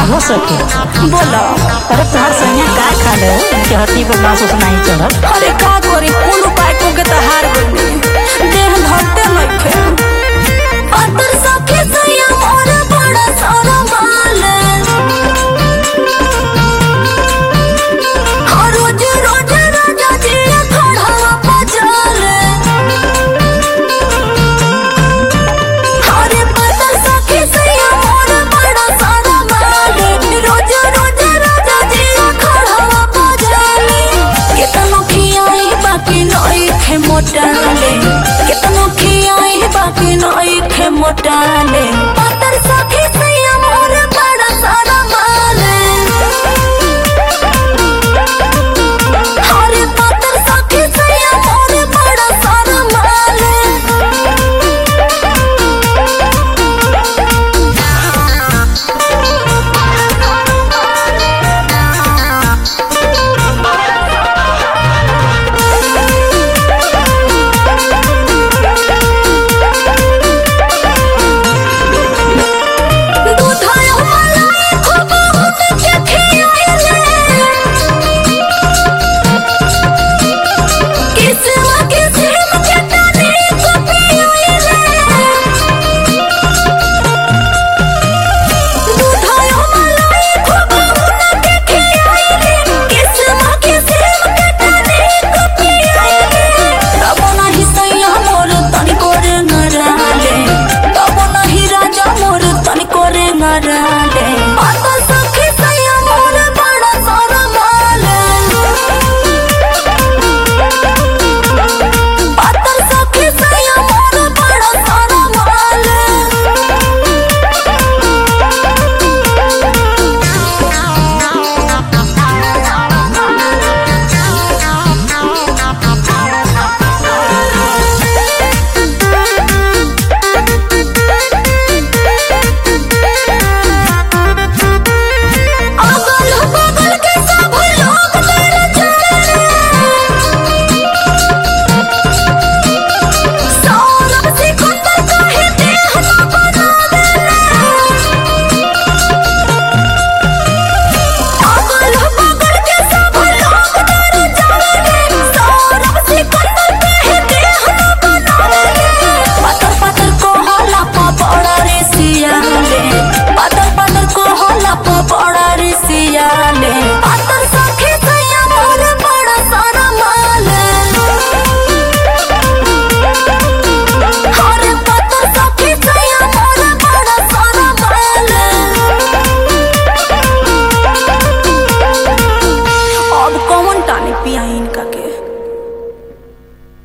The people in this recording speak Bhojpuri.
हो सके बोला। अरे तुम्हार सैया का खा ले चहती पर बास उस नहीं चढ़ल। अरे का करी कौन उपाय को के तहार गनी देह धरते नइखे। पातर सखे सैया मोर बड़ा सारा माल रोज रोज राजा जी खड़ा पजाल। अरे पातर सखे सैया मोर बड़ा सारा माल रोज रोज राजा जी खड़ा पजाल। केतनो खियाई बाकी नइखे मोटाले केतनो खियाई बाकी नइखे मोटाले